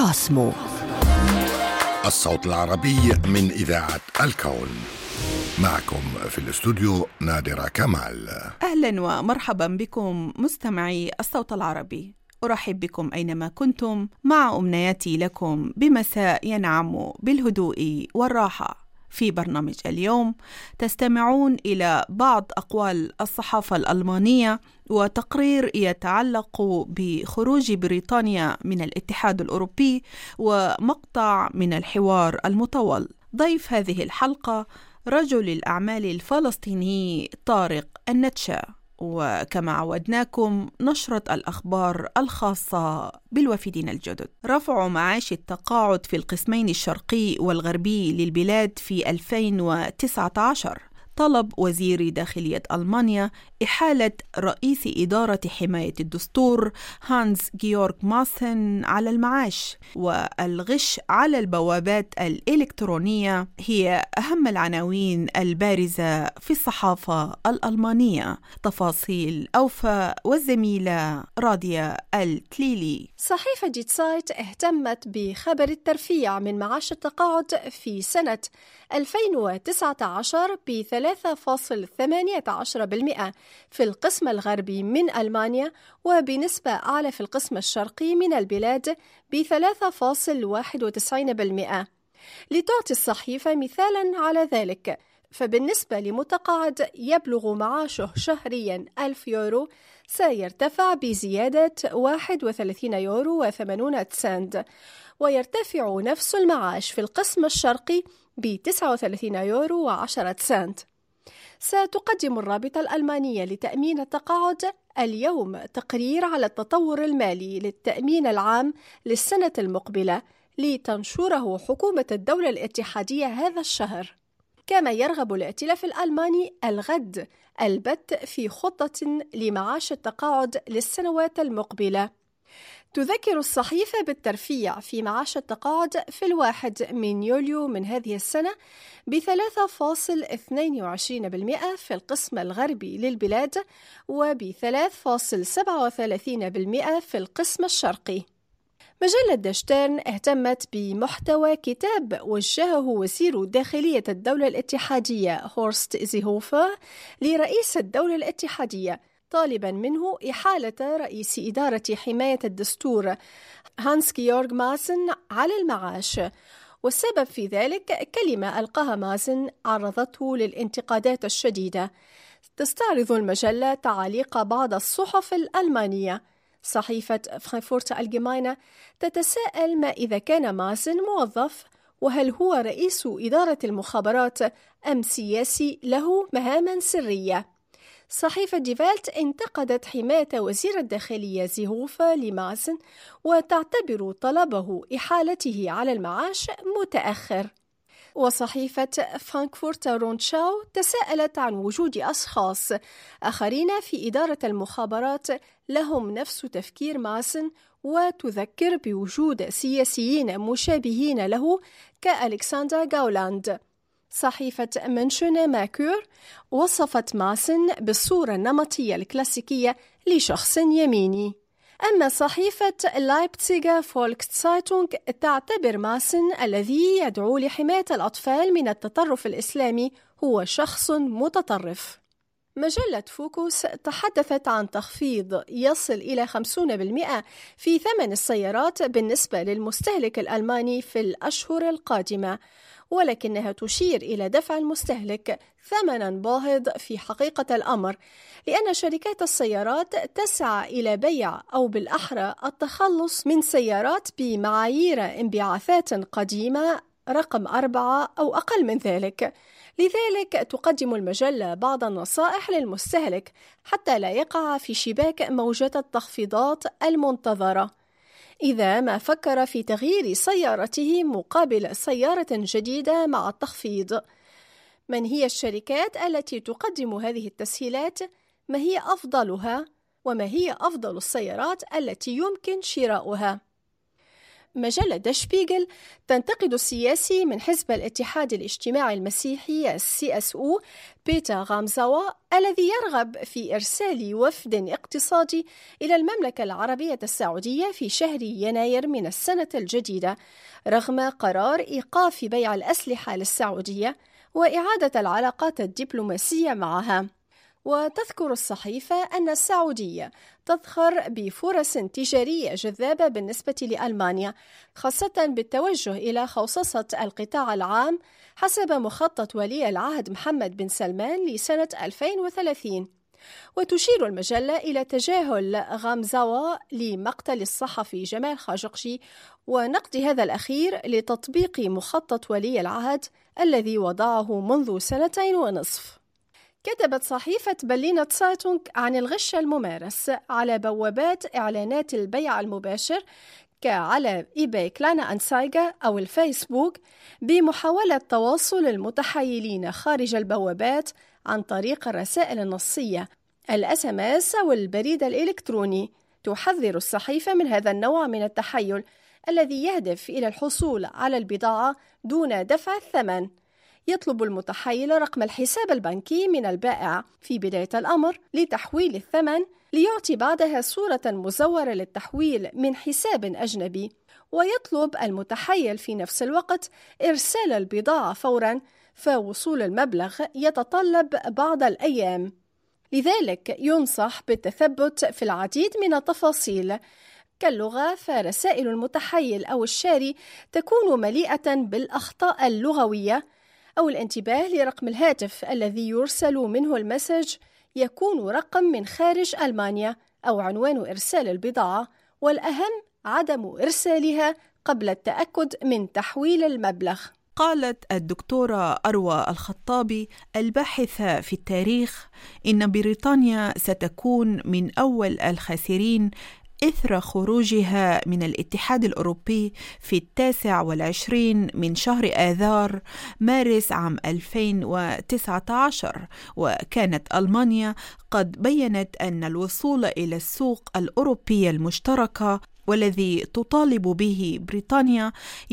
كاسمو، الصوت العربي من إذاعة الكون. معكم في الاستوديو نادرة كمال. أهلا ومرحبا بكم مستمعي الصوت العربي. أرحب بكم أينما كنتم مع أمنياتي لكم بمساء ينعم بالهدوء والراحة. في برنامج اليوم تستمعون إلى بعض أقوال الصحافة الألمانية وتقرير يتعلق بخروج بريطانيا من الاتحاد الأوروبي ومقطع من الحوار المطول. ضيف هذه الحلقة رجل الأعمال الفلسطيني طارق النتشا، وكما عودناكم نشرة الأخبار الخاصة بالوافدين الجدد. رفع معاش التقاعد في القسمين الشرقي والغربي للبلاد في 2019. طلب وزير داخلية ألمانيا إحالة رئيس إدارة حماية الدستور هانس جيورغ ماسن على المعاش. والغش على البوابات الإلكترونية هي أهم العناوين البارزة في الصحافة الألمانية. تفاصيل أوفى والزميلة راديا التليلي. صحيفة دي سايت اهتمت بخبر الترفيع من معاش التقاعد في سنة 2019 ب 3.18% في القسم الغربي من ألمانيا، وبنسبة أعلى في القسم الشرقي من البلاد ب 3.91%. لتعطي الصحيفة مثالا على ذلك، فبالنسبة لمتقاعد يبلغ معاشه شهريا 1000 يورو سيرتفع بزيادة 31 يورو و80 سنت، ويرتفع نفس المعاش في القسم الشرقي ب 39 يورو و10 سنت. ستقدم الرابطة الألمانية لتأمين التقاعد اليوم تقرير على التطور المالي للتأمين العام للسنة المقبلة لتنشره حكومة الدولة الاتحادية هذا الشهر. كما يرغب الائتلاف الألماني الغد البت في خطة لمعاش التقاعد للسنوات المقبلة. تذكر الصحيفة بالترفيع في معاش التقاعد في 1 يوليو من هذه السنة ب 3.22% في القسم الغربي للبلاد وب 3.37% في القسم الشرقي. مجلة داشتيرن اهتمت بمحتوى كتاب وجهه وزير داخلية الدولة الاتحادية هورست زيهوفر لرئيس الدولة الاتحادية، طالبا منه إحالة رئيس إدارة حماية الدستور هانس جيورغ ماسن على المعاش. والسبب في ذلك كلمة ألقاها ماسن عرضته للانتقادات الشديدة. تستعرض المجلة تعليق بعض الصحف الألمانية. صحيفة فرانكفورت الجماينة تتساءل ما إذا كان ماسن موظف، وهل هو رئيس إدارة المخابرات أم سياسي له مهاما سرية. صحيفة ديفالت انتقدت حماية وزير الداخلية زيهوفا لماسن وتعتبر طلبه إحالته على المعاش متأخر. وصحيفة فرانكفورت روندشاو تساءلت عن وجود أشخاص آخرين في إدارة المخابرات لهم نفس تفكير ماسن، وتذكر بوجود سياسيين مشابهين له كألكسندر غاولاند. صحيفة منشن ماكور وصفت ماسن بالصورة النمطية الكلاسيكية لشخص يميني. أما صحيفة لايبتسيغ فولكسايتونغ تعتبر ماسن الذي يدعو لحماية الأطفال من التطرف الإسلامي هو شخص متطرف. مجلة فوكوس تحدثت عن تخفيض يصل إلى 50% في ثمن السيارات بالنسبة للمستهلك الألماني في الأشهر القادمة، ولكنها تشير إلى دفع المستهلك ثمناً باهظ في حقيقة الأمر، لأن شركات السيارات تسعى إلى بيع أو بالأحرى التخلص من سيارات بمعايير انبعاثات قديمة رقم 4 أو أقل من ذلك. لذلك تقدم المجلة بعض النصائح للمستهلك حتى لا يقع في شباك موجة التخفيضات المنتظرة. إذا ما فكر في تغيير سيارته مقابل سيارة جديدة مع التخفيض. من هي الشركات التي تقدم هذه التسهيلات؟ ما هي أفضلها؟ وما هي أفضل السيارات التي يمكن شراؤها؟ مجلة دا شبيغل تنتقد السياسي من حزب الاتحاد الاجتماعي المسيحي CSU بيتر غامزاوا الذي يرغب في إرسال وفد اقتصادي إلى المملكة العربية السعودية في شهر يناير من السنة الجديدة رغم قرار إيقاف بيع الأسلحة للسعودية وإعادة العلاقات الدبلوماسية معها. وتذكر الصحيفة أن السعودية تذخر بفرص تجارية جذابة بالنسبة لألمانيا، خاصة بالتوجه إلى خوصصة القطاع العام حسب مخطط ولي العهد محمد بن سلمان لسنة 2030. وتشير المجلة إلى تجاهل غامزاوا لمقتل الصحفي جمال خاشقجي ونقد هذا الأخير لتطبيق مخطط ولي العهد الذي وضعه منذ 2.5 سنين. كتبت صحيفة برلينر زايتونغ عن الغش الممارس على بوابات إعلانات البيع المباشر كعلى إيباي كلانا أنسايغا أو الفيسبوك بمحاولة تواصل المتحايلين خارج البوابات عن طريق الرسائل النصية الSMS أو البريد الإلكتروني. تحذر الصحيفة من هذا النوع من التحايل الذي يهدف إلى الحصول على البضاعة دون دفع الثمن. يطلب المتحايل رقم الحساب البنكي من البائع في بداية الأمر لتحويل الثمن ليعطي بعدها صورة مزورة للتحويل من حساب أجنبي، ويطلب المتحايل في نفس الوقت إرسال البضاعة فوراً، فوصول المبلغ يتطلب بعض الأيام. لذلك ينصح بالتثبت في العديد من التفاصيل كاللغة، فرسائل المتحايل أو الشاري تكون مليئة بالأخطاء اللغوية، أو الانتباه لرقم الهاتف الذي يرسل منه المسج يكون رقم من خارج ألمانيا أو عنوان إرسال البضاعة، والأهم عدم إرسالها قبل التأكد من تحويل المبلغ. قالت الدكتورة أروى الخطابي الباحثة في التاريخ إن بريطانيا ستكون من أول الخاسرين إثر خروجها من الاتحاد الأوروبي في 29 من شهر آذار مارس عام 2019، وكانت ألمانيا قد بيّنت أن الوصول إلى السوق الأوروبية المشتركة والذي تطالب به بريطانيا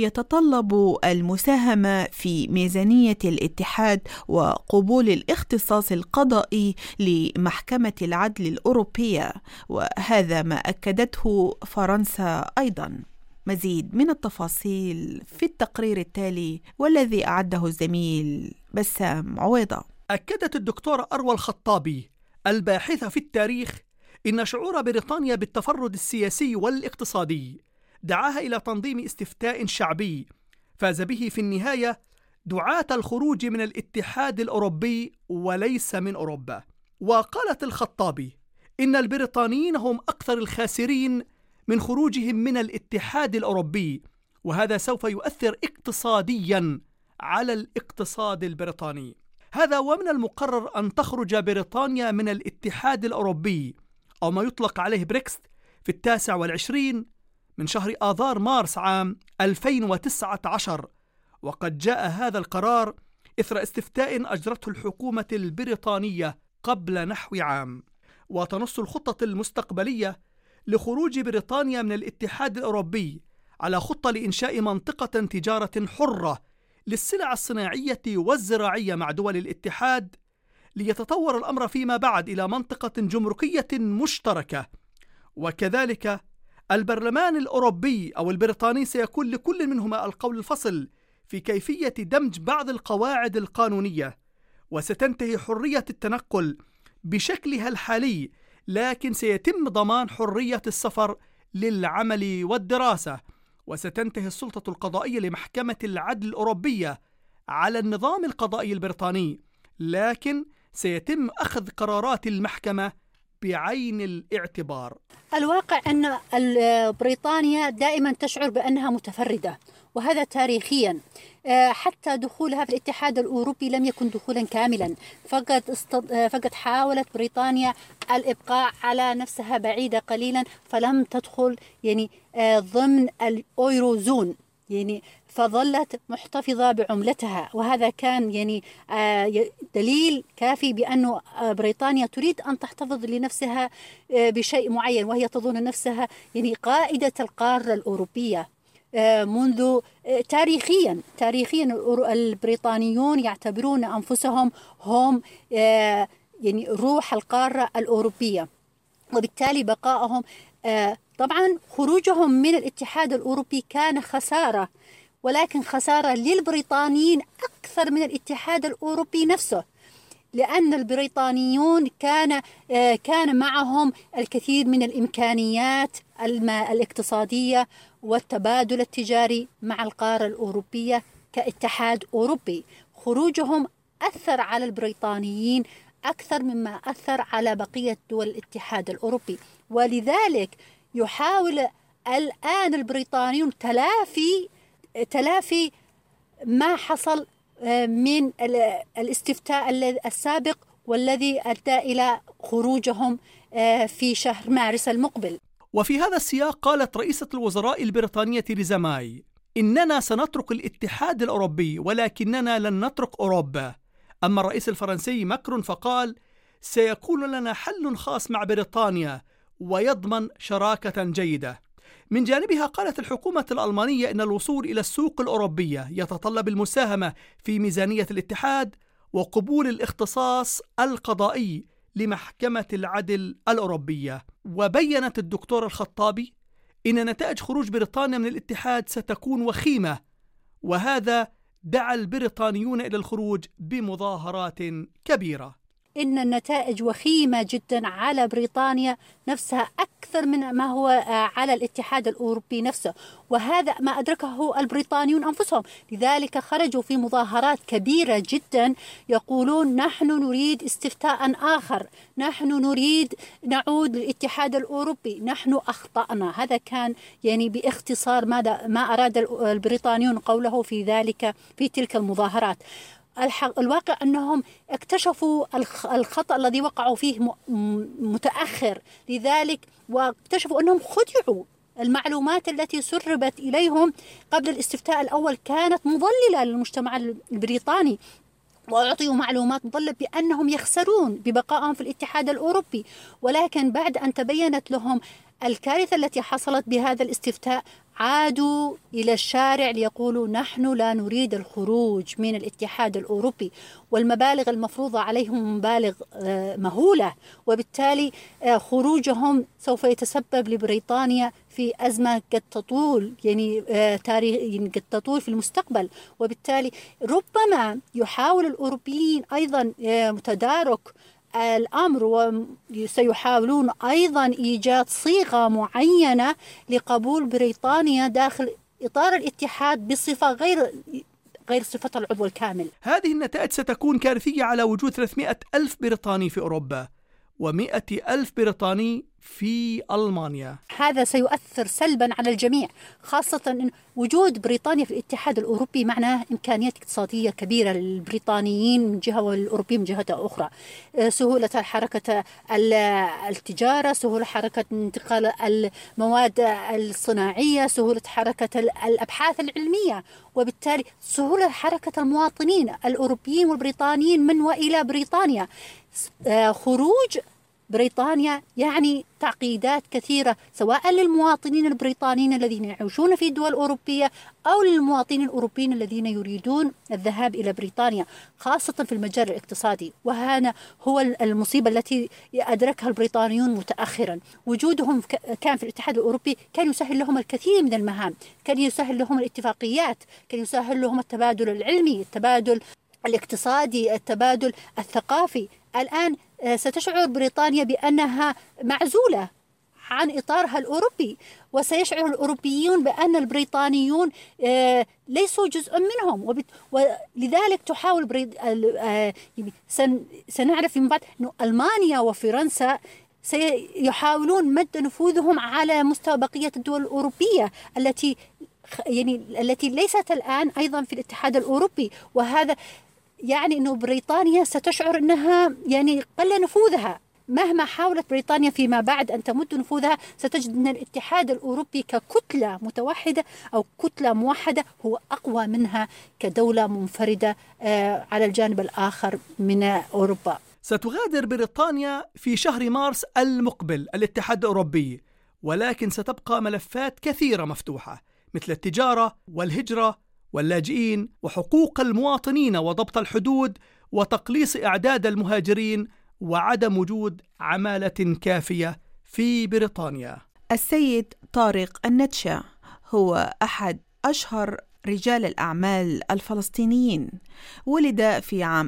يتطلب المساهمة في ميزانية الاتحاد وقبول الاختصاص القضائي لمحكمة العدل الأوروبية، وهذا ما أكدته فرنسا أيضاً. مزيد من التفاصيل في التقرير التالي والذي أعده الزميل بسام عويضة. أكدت الدكتورة أروى الخطابي الباحثة في التاريخ إن شعور بريطانيا بالتفرد السياسي والاقتصادي دعاها إلى تنظيم استفتاء شعبي فاز به في النهاية دعاة الخروج من الاتحاد الأوروبي وليس من أوروبا. وقالت الخطابي إن البريطانيين هم أكثر الخاسرين من خروجهم من الاتحاد الأوروبي، وهذا سوف يؤثر اقتصادياً على الاقتصاد البريطاني. هذا ومن المقرر أن تخرج بريطانيا من الاتحاد الأوروبي أو ما يطلق عليه بريكست في 29 من شهر آذار مارس عام 2019، وقد جاء هذا القرار إثر استفتاء أجرته الحكومة البريطانية قبل نحو عام. وتنص الخطة المستقبلية لخروج بريطانيا من الاتحاد الأوروبي على خطة لإنشاء منطقة تجارة حرة للسلع الصناعية والزراعية مع دول الاتحاد، ليتطور الأمر فيما بعد إلى منطقة جمركية مشتركة. وكذلك البرلمان الأوروبي أو البريطاني سيكون لكل منهما القول الفصل في كيفية دمج بعض القواعد القانونية، وستنتهي حرية التنقل بشكلها الحالي، لكن سيتم ضمان حرية السفر للعمل والدراسة، وستنتهي السلطة القضائية لمحكمة العدل الأوروبية على النظام القضائي البريطاني، لكن سيتم أخذ قرارات المحكمة بعين الاعتبار. الواقع أن بريطانيا دائما تشعر بأنها متفردة، وهذا تاريخيا. حتى دخولها في الاتحاد الأوروبي لم يكن دخولا كاملا، فقد حاولت بريطانيا الإبقاء على نفسها بعيدة قليلا، فلم تدخل ضمن الأويروزون، فظلت محتفظة بعملتها، وهذا كان دليل كافي بأن بريطانيا تريد أن تحتفظ لنفسها بشيء معين، وهي تظن نفسها قائدة القارة الأوروبية. منذ تاريخيا البريطانيون يعتبرون أنفسهم هم يعني روح القارة الأوروبية، وبالتالي بقائهم طبعا خروجهم من الاتحاد الأوروبي كان خسارة، ولكن خسارة للبريطانيين أكثر من الاتحاد الأوروبي نفسه، لأن البريطانيون كان معهم الكثير من الإمكانيات الاقتصادية والتبادل التجاري مع القارة الأوروبية كاتحاد أوروبي. خروجهم أثر على البريطانيين أكثر مما أثر على بقية دول الاتحاد الأوروبي، ولذلك يحاول الآن البريطانيون تلافي ما حصل من الاستفتاء السابق والذي أدى إلى خروجهم في شهر مارس المقبل. وفي هذا السياق قالت رئيسة الوزراء البريطانية تيريزا ماي: إننا سنترك الاتحاد الأوروبي ولكننا لن نترك أوروبا. أما الرئيس الفرنسي ماكرون فقال: سيكون لنا حل خاص مع بريطانيا ويضمن شراكة جيدة. من جانبها قالت الحكومة الألمانية إن الوصول إلى السوق الأوروبية يتطلب المساهمة في ميزانية الاتحاد وقبول الاختصاص القضائي لمحكمة العدل الأوروبية. وبيّنت الدكتور الخطابي إن نتائج خروج بريطانيا من الاتحاد ستكون وخيمة، وهذا دعا البريطانيون إلى الخروج بمظاهرات كبيرة. إن النتائج وخيمة جدا على بريطانيا نفسها أكثر من ما هو على الاتحاد الأوروبي نفسه، وهذا ما أدركه البريطانيون أنفسهم. لذلك خرجوا في مظاهرات كبيرة جدا يقولون: نحن نريد استفتاء آخر، نحن نريد نعود للاتحاد الأوروبي، نحن أخطأنا. هذا كان يعني باختصار ما أراد البريطانيون قوله في تلك المظاهرات. الواقع أنهم اكتشفوا الخطأ الذي وقعوا فيه متأخر، لذلك واكتشفوا أنهم خدعوا. المعلومات التي سربت إليهم قبل الاستفتاء الأول كانت مضللة للمجتمع البريطاني، وأعطيوا معلومات مضللة بأنهم يخسرون ببقائهم في الاتحاد الأوروبي. ولكن بعد أن تبينت لهم الكارثة التي حصلت بهذا الاستفتاء عادوا إلى الشارع ليقولوا: نحن لا نريد الخروج من الاتحاد الأوروبي، والمبالغ المفروضة عليهم مبالغ مهولة، وبالتالي خروجهم سوف يتسبب لبريطانيا في أزمة قد تطول قد تطول في المستقبل. وبالتالي ربما يحاول الأوروبيين أيضا تدارك الأمر، وسيحاولون أيضا إيجاد صيغة معينة لقبول بريطانيا داخل إطار الاتحاد بصفة غير صفة العضو الكامل. هذه النتائج ستكون كارثية على وجود 300,000 بريطاني في أوروبا و100,000 بريطاني في ألمانيا. هذا سيؤثر سلبا على الجميع، خاصة أن وجود بريطانيا في الاتحاد الأوروبي معناه إمكانيات اقتصادية كبيرة للبريطانيين من جهة والأوروبيين من جهة أخرى. سهولة حركة التجارة، سهولة حركة انتقال المواد الصناعية، سهولة حركة الأبحاث العلمية، وبالتالي سهولة حركة المواطنين الأوروبيين والبريطانيين من وإلى بريطانيا. خروج بريطانيا يعني تعقيدات كثيرة سواء للمواطنين البريطانيين الذين يعيشون في دول أوروبية أو للمواطنين الأوروبيين الذين يريدون الذهاب إلى بريطانيا، خاصة في المجال الاقتصادي. وهذا هو المصيبة التي أدركها البريطانيون متأخرا. وجودهم كان في الاتحاد الأوروبي كان يسهل لهم الكثير من المهام، كان يسهل لهم الاتفاقيات، كان يسهل لهم التبادل العلمي، التبادل الاقتصادي، التبادل الثقافي. الآن ستشعر بريطانيا بأنها معزولة عن إطارها الأوروبي، وسيشعر الأوروبيون بأن البريطانيون ليسوا جزء منهم، ولذلك تحاول سنعرف من بعد أن ألمانيا وفرنسا سيحاولون مد نفوذهم على مستوى بقية الدول الأوروبية التي ليست الآن أيضا في الاتحاد الأوروبي. وهذا يعني أنه بريطانيا ستشعر أنها قل نفوذها. مهما حاولت بريطانيا فيما بعد أن تمد نفوذها ستجد أن الاتحاد الأوروبي ككتلة متوحدة أو كتلة موحدة هو أقوى منها كدولة منفردة على الجانب الآخر من أوروبا. ستغادر بريطانيا في شهر مارس المقبل الاتحاد الأوروبي، ولكن ستبقى ملفات كثيرة مفتوحة، مثل التجارة والهجرة واللاجئين وحقوق المواطنين وضبط الحدود وتقليص أعداد المهاجرين وعدم وجود عمالة كافية في بريطانيا. السيد طارق النتشا هو أحد أشهر رجال الأعمال الفلسطينيين. ولد في عام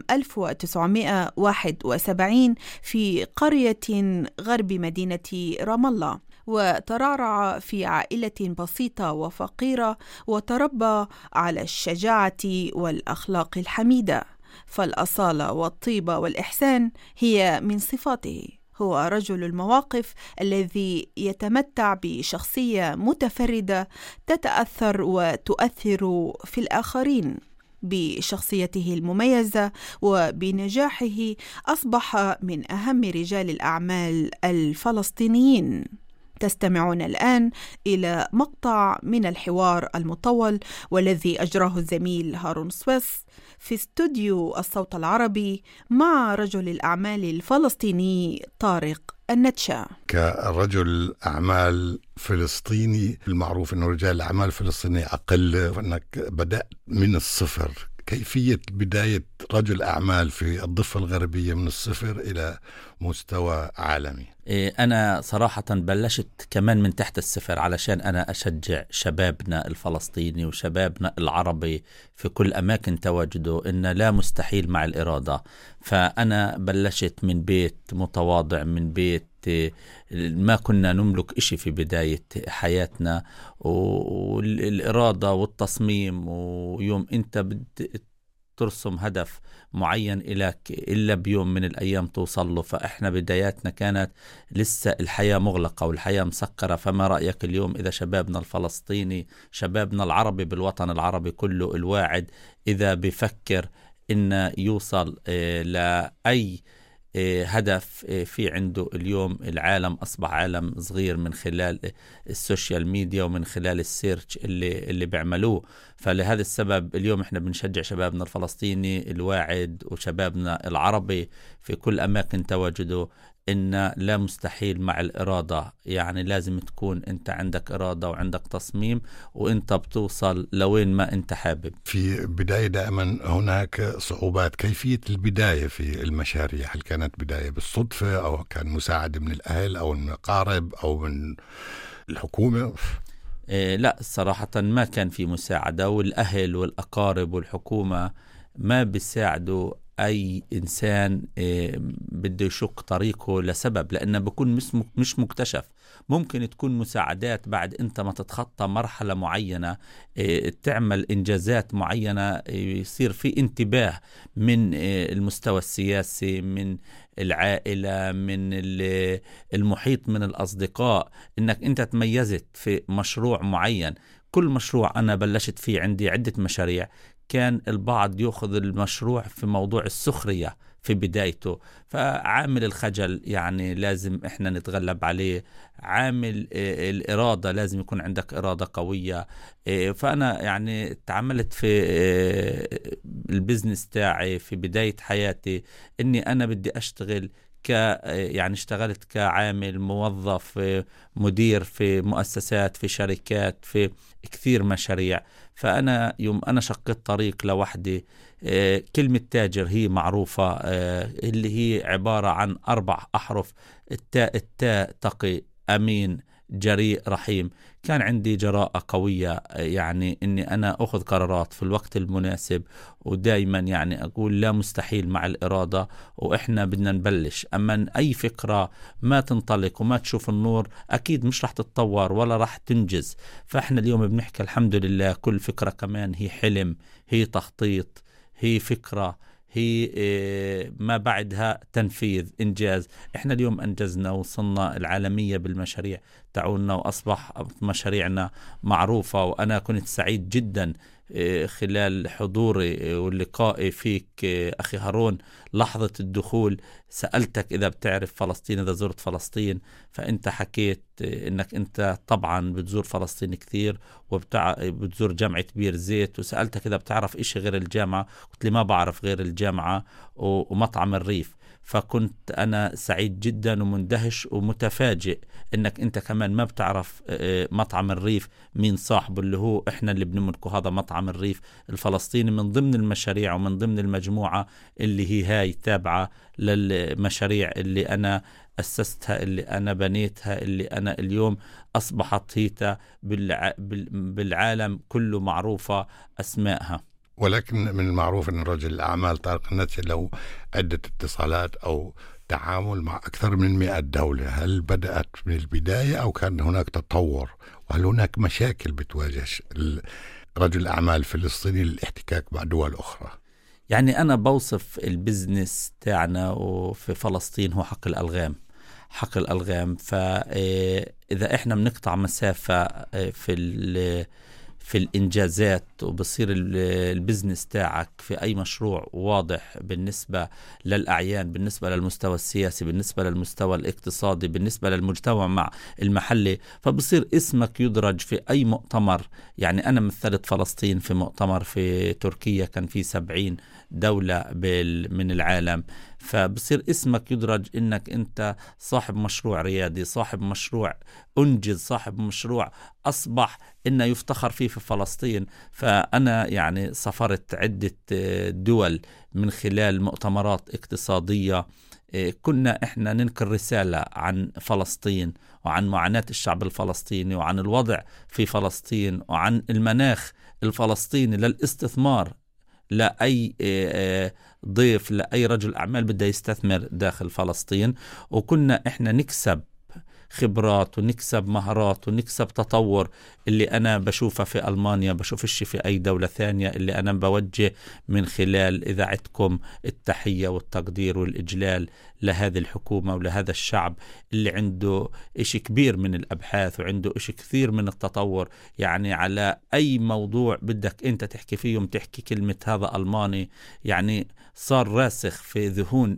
1971 في قرية غرب مدينة رام الله، وترعرع في عائلة بسيطة وفقيرة، وتربى على الشجاعة والأخلاق الحميدة، فالأصالة والطيبة والإحسان هي من صفاته. هو رجل المواقف الذي يتمتع بشخصية متفردة تتأثر وتؤثر في الآخرين. بشخصيته المميزة وبنجاحه أصبح من أهم رجال الأعمال الفلسطينيين. تستمعون الآن إلى مقطع من الحوار المطول والذي أجراه الزميل هارون سويس في استوديو الصوت العربي مع رجل الأعمال الفلسطيني طارق النتشا. كرجل أعمال فلسطيني المعروف أنه رجال الأعمال الفلسطيني أقل، وأنك بدأت من الصفر. كيفية بداية رجل أعمال في الضفة الغربية من الصفر إلى مستوى عالمي؟ أنا صراحة بلشت كمان من تحت الصفر علشان أنا أشجع شبابنا الفلسطيني وشبابنا العربي في كل أماكن تواجده إن لا مستحيل مع الإرادة. فأنا بلشت من بيت متواضع، من بيت ما كنا نملك إشي في بداية حياتنا، والإرادة والتصميم. ويوم أنت ترسم هدف معين إليك إلا بيوم من الأيام توصل له. فإحنا بداياتنا كانت لسه الحياة مغلقة والحياة مسكرة. فما رأيك اليوم إذا شبابنا الفلسطيني، شبابنا العربي بالوطن العربي كله الواعد، إذا بفكر إنه يوصل لأي هدف في عنده اليوم. العالم أصبح عالم صغير من خلال السوشيال ميديا ومن خلال السيرش اللي بيعملوه. فلهذا السبب اليوم احنا بنشجع شبابنا الفلسطيني الواعد وشبابنا العربي في كل أماكن تواجده إن لا مستحيل مع الإرادة. يعني لازم تكون أنت عندك إرادة وعندك تصميم وأنت بتوصل لوين ما أنت حابب. في بداية دائما هناك صعوبات. كيفية البداية في المشاريع؟ هل كانت بداية بالصدفة أو كان مساعدة من الأهل أو من الأقارب أو من الحكومة؟ لا صراحة ما كان في مساعدة، والأهل والأقارب والحكومة ما بيساعدوا أي إنسان بده يشق طريقه لسبب، لأنه بيكون مش مكتشف. ممكن تكون مساعدات بعد أنت ما تتخطى مرحلة معينة، تعمل إنجازات معينة، يصير في انتباه من المستوى السياسي، من العائلة، من المحيط، من الأصدقاء، إنك أنت تميزت في مشروع معين. كل مشروع أنا بلشت فيه، عندي عدة مشاريع، كان البعض يأخذ المشروع في موضوع السخرية في بدايته. فعامل الخجل يعني لازم إحنا نتغلب عليه. عامل الإرادة لازم يكون عندك إرادة قوية. فأنا يعني تعاملت في البزنس تاعي في بداية حياتي إني أنا بدي أشتغل يعني اشتغلت كعامل موظف، مدير في مؤسسات، في شركات، في كثير مشاريع. فأنا يوم أنا شقت طريق لوحدي، كلمة تاجر هي معروفة، اللي هي عبارة عن 4 أحرف: التاء تقي، أمين، جريء، رحيم. كان عندي جراءة قوية، يعني إني أنا أخذ قرارات في الوقت المناسب، ودائما يعني أقول لا مستحيل مع الإرادة، وإحنا بدنا نبلش. أما أي فكرة ما تنطلق وما تشوف النور أكيد مش رح تتطور ولا رح تنجز. فإحنا اليوم بنحكي الحمد لله كل فكرة كمان هي حلم، هي تخطيط، هي فكرة، هي ما بعدها تنفيذ، إنجاز. إحنا اليوم أنجزنا وصلنا العالمية بالمشاريع تعودنا، وأصبح مشاريعنا معروفة. وأنا كنت سعيد جدا خلال حضوري واللقاء فيك أخي هارون. لحظة الدخول سألتك إذا بتعرف فلسطين، إذا زرت فلسطين، فأنت حكيت إنك أنت طبعا بتزور فلسطين كثير وبتزور جامعة بير زيت. وسألتك إذا بتعرف إشي غير الجامعة، قلت لي ما بعرف غير الجامعة ومطعم الريف. فكنت أنا سعيد جدا ومندهش ومتفاجئ إنك أنت كمان ما بتعرف مطعم الريف مين صاحبه، اللي هو إحنا اللي بنملكه، هذا مطعم الريف الفلسطيني، من ضمن المشاريع ومن ضمن المجموعة اللي هي هاي تابعة للمشاريع اللي أنا أسستها، اللي أنا بنيتها، اللي أنا اليوم أصبحت هيتا بالعالم كله معروفة أسمائها. ولكن من المعروف أن رجل الأعمال طارق النتشي له عدة اتصالات أو تعامل مع أكثر من 100 دولة. هل بدأت من البداية أو كان هناك تطور؟ وهل هناك مشاكل بتواجه رجل الأعمال الفلسطيني للاحتكاك مع دول أخرى؟ يعني أنا بوصف البزنس تاعنا وفي فلسطين هو حق الألغام، حق الألغام. فإذا إحنا بنقطع مسافة في الإنجازات وبصير البزنس تاعك في أي مشروع واضح بالنسبة للأعيان، بالنسبة للمستوى السياسي، بالنسبة للمستوى الاقتصادي، بالنسبة للمجتمع المحلي، فبصير اسمك يدرج في أي مؤتمر. يعني أنا مثلت فلسطين في مؤتمر في تركيا كان في 70 دولة من العالم، فبصير اسمك يدرج إنك أنت صاحب مشروع ريادي، صاحب مشروع أنجز، صاحب مشروع أصبح إنه يفتخر فيه في فلسطين. فأنا يعني سافرت عدة دول من خلال مؤتمرات اقتصادية، كنا إحنا ننقل رسالة عن فلسطين وعن معاناة الشعب الفلسطيني وعن الوضع في فلسطين وعن المناخ الفلسطيني للاستثمار لأي ضيف، لأي رجل أعمال بده يستثمر داخل فلسطين. وكنا إحنا نكسب خبرات ونكسب مهارات ونكسب تطور اللي أنا بشوفه في ألمانيا بشوفش في أي دولة ثانية، اللي أنا بوجه من خلال إذاعتكم التحية والتقدير والإجلال لهذه الحكومة ولهذا الشعب اللي عنده إشي كبير من الأبحاث وعنده إشي كثير من التطور. يعني على أي موضوع بدك أنت تحكي فيهم تحكي كلمة هذا ألماني، يعني صار راسخ في ذهون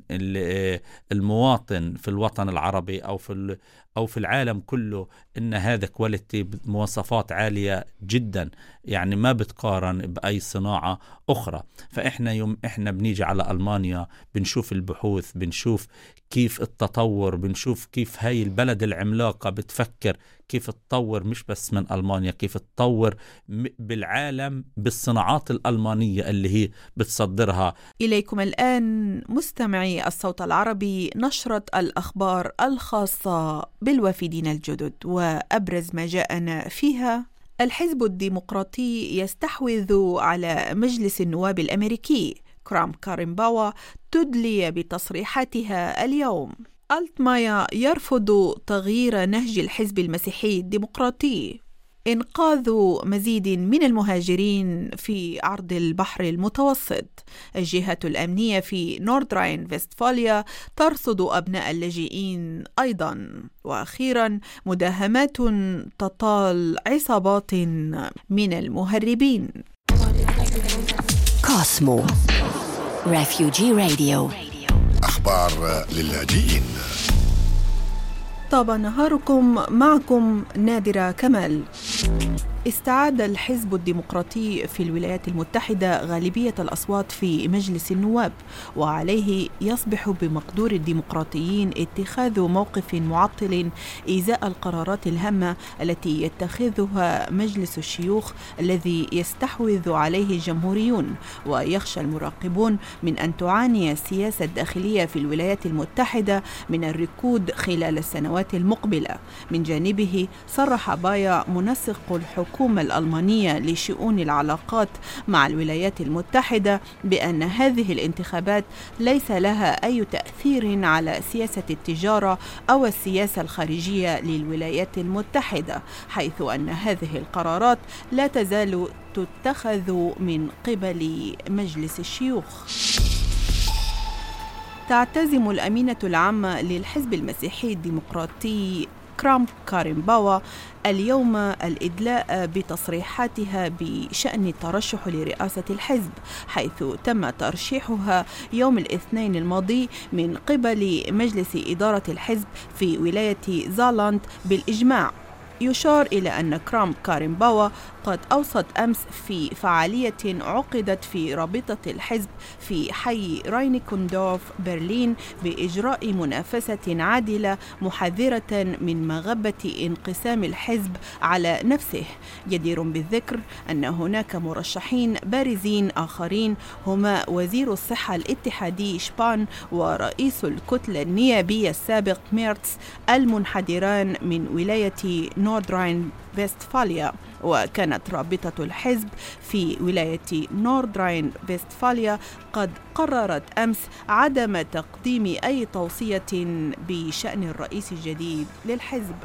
المواطن في الوطن العربي أو في العالم كله إن هذا كواليتي بمواصفات عالية جدا، يعني ما بتقارن بأي صناعة أخرى. فإحنا يوم إحنا بنيجي على ألمانيا بنشوف البحوث، بنشوف كيف التطور، بنشوف كيف هاي البلد العملاقة بتفكر كيف تطور مش بس من ألمانيا، كيف تطور بالعالم بالصناعات الألمانية اللي هي بتصدرها. إليكم الآن مستمعي الصوت العربي نشرة الأخبار الخاصة بالوافدين الجدد، وأبرز ما جاءنا فيها: الحزب الديمقراطي يستحوذ على مجلس النواب الأمريكي، كرام كارينباوا تدلي بتصريحاتها اليوم، ألتمايا يرفض تغيير نهج الحزب المسيحي الديمقراطي، إنقاذ مزيد من المهاجرين في عرض البحر المتوسط، الجهة الأمنية في نوردراين فيستفاليا ترصد أبناء اللاجئين أيضا، وأخيرا مداهمات تطال عصابات من المهربين. كوسمو ريفيوجي راديو، أخبار للاجئين. طاب نهاركم، معكم نادرة كمال. استعاد الحزب الديمقراطي في الولايات المتحدة غالبية الأصوات في مجلس النواب، وعليه يصبح بمقدور الديمقراطيين اتخاذ موقف معطل إزاء القرارات الهامة التي يتخذها مجلس الشيوخ الذي يستحوذ عليه الجمهوريون. ويخشى المراقبون من أن تعاني السياسة الداخلية في الولايات المتحدة من الركود خلال السنوات المقبلة. من جانبه صرح بايا منسق الحكومة الألمانية لشؤون العلاقات مع الولايات المتحدة بأن هذه الانتخابات ليس لها أي تأثير على سياسة التجارة أو السياسة الخارجية للولايات المتحدة، حيث أن هذه القرارات لا تزال تتخذ من قبل مجلس الشيوخ. تعتزم الأمينة العامة للحزب المسيحي الديمقراطي كرام كارينباوا اليوم الإدلاء بتصريحاتها بشأن الترشح لرئاسة الحزب، حيث تم ترشيحها يوم الاثنين الماضي من قبل مجلس إدارة الحزب في ولاية زالاند بالإجماع. يشار إلى أن كرامب كارينباوا قد أوصت أمس في فعالية عقدت في رابطة الحزب في حي راينيكوندورف برلين بإجراء منافسة عادلة محذرة من مغبة انقسام الحزب على نفسه. جدير بالذكر أن هناك مرشحين بارزين آخرين هما وزير الصحة الاتحادي شبان ورئيس الكتلة النيابية السابق ميرتس المنحدران من ولاية نوردراين فيستفاليا. وكانت رابطة الحزب في ولاية نوردراين فيستفاليا قد قررت أمس عدم تقديم أي توصية بشأن الرئيس الجديد للحزب.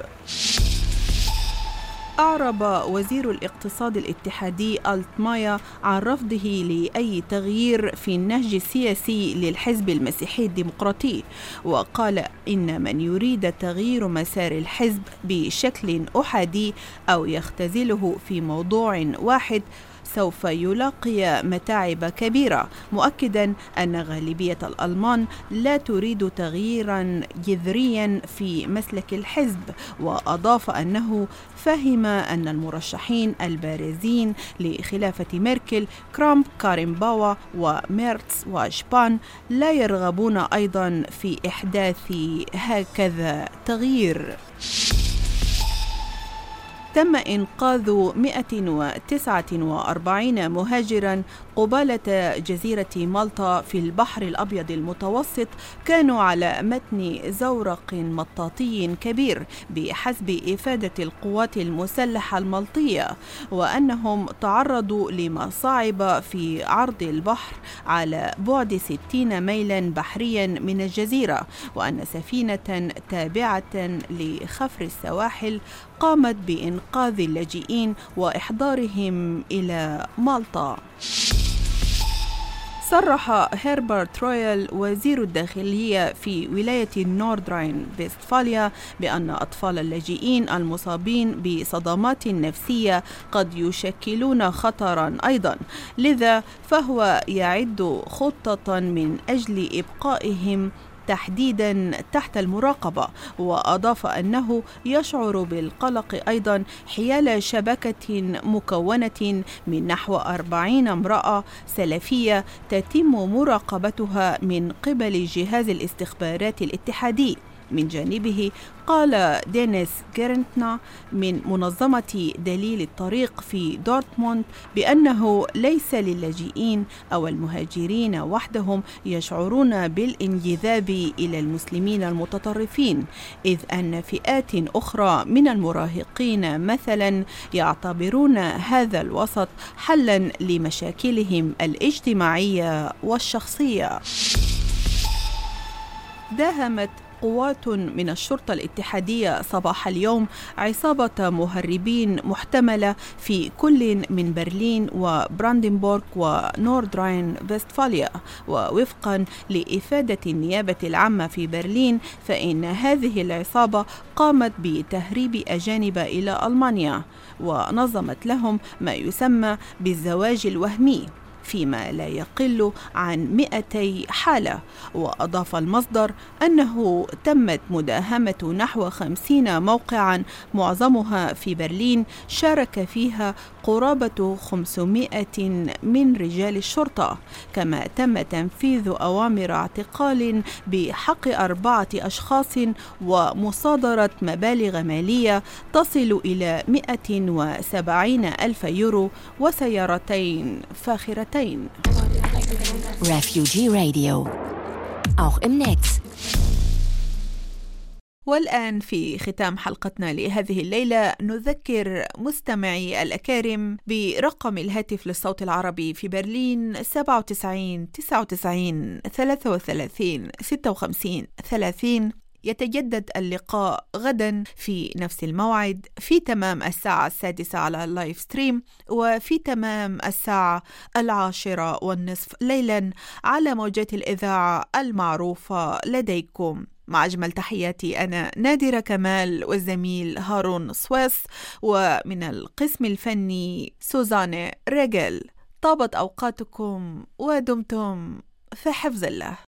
أعرب وزير الاقتصاد الاتحادي ألتمايا عن رفضه لأي تغيير في النهج السياسي للحزب المسيحي الديمقراطي، وقال إن من يريد تغيير مسار الحزب بشكل أحادي أو يختزله في موضوع واحد سوف يلاقي متاعب كبيرة، مؤكدا أن غالبية الألمان لا تريد تغييرا جذريا في مسلك الحزب. وأضاف أنه فهم أن المرشحين البارزين لخلافة ميركل كرامب كارينباوا وميرتس وشبان لا يرغبون أيضا في إحداث هكذا تغيير. تم إنقاذ 149 مهاجراً قبالة جزيرة مالطا في البحر الأبيض المتوسط كانوا على متن زورق مطاطي كبير بحسب إفادة القوات المسلحة المالطية، وأنهم تعرضوا لمصاعب في عرض البحر على بعد 60 ميلاً بحرياً من الجزيرة، وأن سفينة تابعة لخفر السواحل قامت بإنقاذ اللاجئين وإحضارهم إلى مالطا. صرح هيربرت رويال وزير الداخلية في ولاية نوردراين فيستفاليا بأن أطفال اللاجئين المصابين بصدمات نفسية قد يشكلون خطرا أيضا، لذا فهو يعد خطة من أجل إبقائهم تحديدا تحت المراقبة. وأضاف أنه يشعر بالقلق أيضا حيال شبكة مكونة من نحو 40 امرأة سلفية تتم مراقبتها من قبل جهاز الاستخبارات الاتحادي. من جانبه قال دينيس جيرنتنا من منظمة دليل الطريق في دورتموند بأنه ليس للاجئين أو المهاجرين وحدهم يشعرون بالانجذاب إلى المسلمين المتطرفين، إذ أن فئات أخرى من المراهقين مثلا يعتبرون هذا الوسط حلا لمشاكلهم الاجتماعية والشخصية. داهمت قوات من الشرطة الاتحادية صباح اليوم عصابة مهربين محتملة في كل من برلين وبراندنبورغ ونوردراين فيستفاليا. ووفقا لإفادة النيابة العامة في برلين فإن هذه العصابة قامت بتهريب أجانب إلى ألمانيا ونظمت لهم ما يسمى بالزواج الوهمي فيما لا يقل عن 200 حالة. وأضاف المصدر أنه تمت مداهمة نحو 50 موقعا معظمها في برلين شارك فيها قرابة 500 من رجال الشرطة، كما تم تنفيذ أوامر اعتقال بحق 4 أشخاص ومصادرة مبالغ مالية تصل إلى 170,000 يورو وسيارتين فاخرتين. Refugee Radio. Auch im Netz. والآن في ختام حلقتنا لهذه الليلة نذكر مستمعي الأكارم برقم الهاتف للصوت العربي في برلين 97 99 33 56 30. يتجدد اللقاء غدا في نفس الموعد في تمام الساعة 6 على اللايف ستريم، وفي تمام الساعة 10:30 ليلا على موجات الإذاعة المعروفة لديكم. مع أجمل تحياتي أنا نادرة كمال والزميل هارون سويس، ومن القسم الفني سوزانة ريجل. طابت أوقاتكم ودمتم في حفظ الله.